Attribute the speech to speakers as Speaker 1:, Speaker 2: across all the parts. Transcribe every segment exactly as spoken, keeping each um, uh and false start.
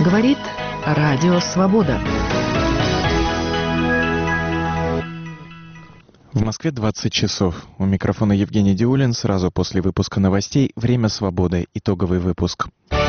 Speaker 1: Говорит Радио Свобода.
Speaker 2: В Москве двадцать часов. У микрофона Евгений Диулин. Сразу после выпуска новостей «Время свободы». Итоговый выпуск.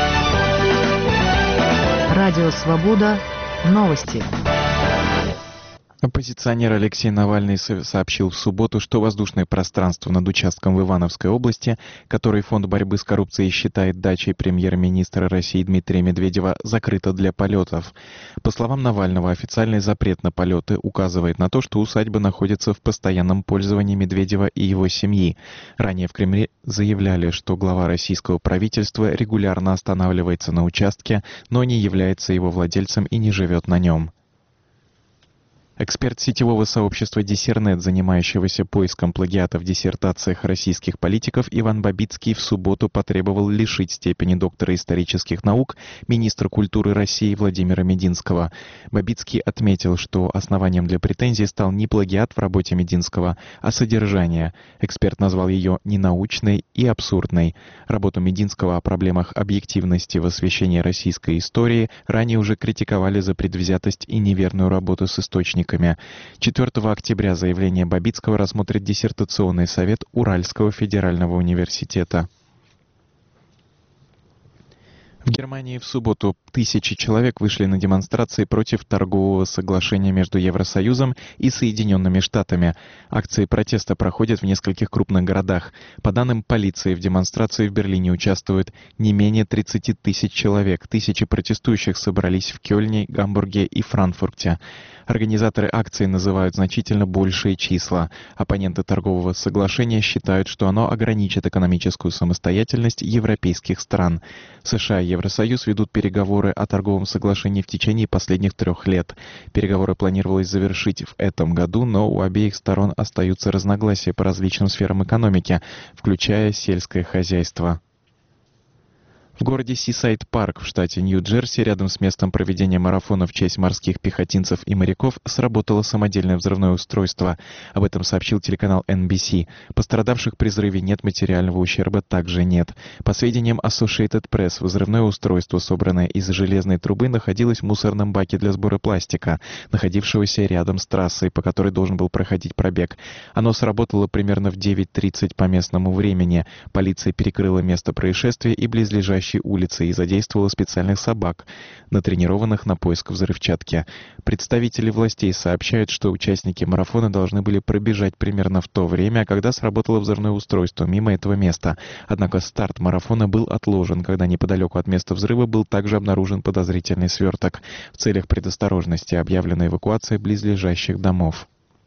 Speaker 1: Радио Свобода. Новости.
Speaker 2: Оппозиционер Алексей Навальный сообщил в субботу, что воздушное пространство над участком в Ивановской области, который Фонд борьбы с коррупцией считает дачей премьер-министра России Дмитрия Медведева, закрыто для полетов. По словам Навального, официальный запрет на полеты указывает на то, что усадьба находится в постоянном пользовании Медведева и его семьи. Ранее в Кремле заявляли, что глава российского правительства регулярно останавливается на участке, но не является его владельцем и не живет на нем. Эксперт сетевого сообщества Диссернет, занимающегося поиском плагиата в диссертациях российских политиков, Иван Бабицкий в субботу потребовал лишить степени доктора исторических наук министра культуры России Владимира Мединского. Бабицкий отметил, что основанием для претензий стал не плагиат в работе Мединского, а содержание. Эксперт назвал ее ненаучной и абсурдной. Работу Мединского о проблемах объективности в освещении российской истории ранее уже критиковали за предвзятость и неверную работу с источниками. четвёртого октября заявление Бабицкого рассмотрит диссертационный совет Уральского федерального университета. В Германии в субботу тысячи человек вышли на демонстрации против торгового соглашения между Евросоюзом и Соединенными Штатами. Акции протеста проходят в нескольких крупных городах. По данным полиции, в демонстрации в Берлине участвуют не менее тридцати тысяч человек. Тысячи протестующих собрались в Кёльне, Гамбурге и Франкфурте. Организаторы акции называют значительно большие числа. Оппоненты торгового соглашения считают, что оно ограничит экономическую самостоятельность европейских стран. США и Евросоюз ведут переговоры о торговом соглашении в течение последних трех лет. Переговоры планировалось завершить в этом году, но у обеих сторон остаются разногласия по различным сферам экономики, включая сельское хозяйство. В городе Сисайд-Парк в штате Нью-Джерси, рядом с местом проведения марафона в честь морских пехотинцев и моряков, сработало самодельное взрывное устройство. Об этом сообщил телеканал эн би си. Пострадавших при взрыве нет, материального ущерба также нет. По сведениям Associated Press, взрывное устройство, собранное из железной трубы, находилось в мусорном баке для сбора пластика, находившегося рядом с трассой, по которой должен был проходить пробег. Оно сработало примерно в девять тридцать по местному времени. Полиция перекрыла место происшествия и близлежащие улицы и задействовала специальных собак, натренированных на поиск взрывчатки. Представители властей сообщают, что участники марафона должны были пробежать примерно в то время, когда сработало взрывное устройство мимо этого места. Однако старт марафона был отложен, когда неподалеку от места взрыва был также обнаружен подозрительный сверток. В целях предосторожности объявлена эвакуация близлежащих домов.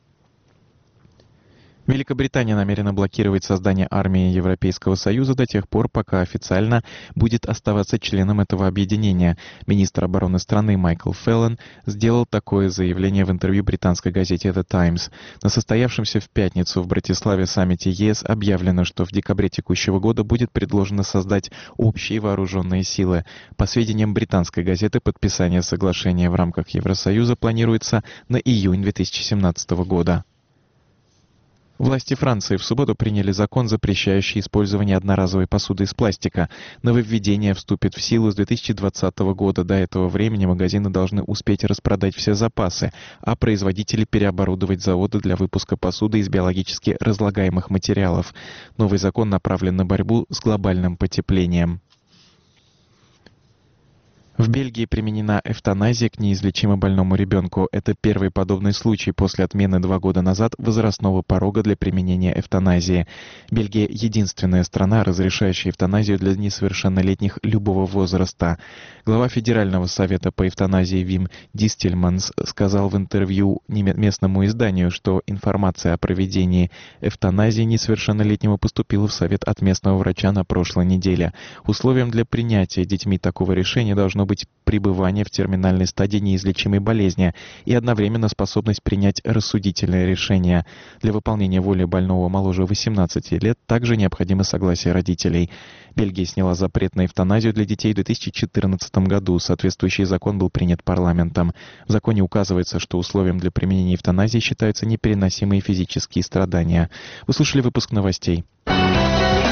Speaker 2: Великобритания намерена блокировать создание армии Европейского Союза до тех пор, пока официально будет оставаться членом этого объединения. Министр обороны страны Майкл Феллон сделал такое заявление в интервью британской газете The Times. На состоявшемся в пятницу в Братиславе саммите ЕС объявлено, что в декабре текущего года будет предложено создать общие вооруженные силы. По сведениям британской газеты, подписание соглашения в рамках Евросоюза планируется на июнь две тысячи семнадцатого года. Власти Франции в субботу приняли закон, запрещающий использование одноразовой посуды из пластика. Нововведение вступит в силу с две тысячи двадцатого года. До этого времени магазины должны успеть распродать все запасы, а производители переоборудовать заводы для выпуска посуды из биологически разлагаемых материалов. Новый закон направлен на борьбу с глобальным потеплением. В Бельгии применена эвтаназия к неизлечимо больному ребенку. Это первый подобный случай после отмены два года назад возрастного порога для применения эвтаназии. Бельгия — единственная страна, разрешающая эвтаназию для несовершеннолетних любого возраста. Глава Федерального совета по эвтаназии Вим Дистельманс сказал в интервью местному изданию, что информация о проведении эвтаназии несовершеннолетнего поступила в совет от местного врача на прошлой неделе. Условием для принятия детьми такого решения должно быть пребывание в терминальной стадии неизлечимой болезни и одновременно способность принять рассудительное решение. Для выполнения воли больного моложе восемнадцати лет также необходимо согласие родителей. Бельгия сняла запрет на эвтаназию для детей в две тысячи четырнадцатом году. Соответствующий закон был принят парламентом. В законе указывается, что условием для применения эвтаназии считаются непереносимые физические страдания. Вы слушали выпуск новостей.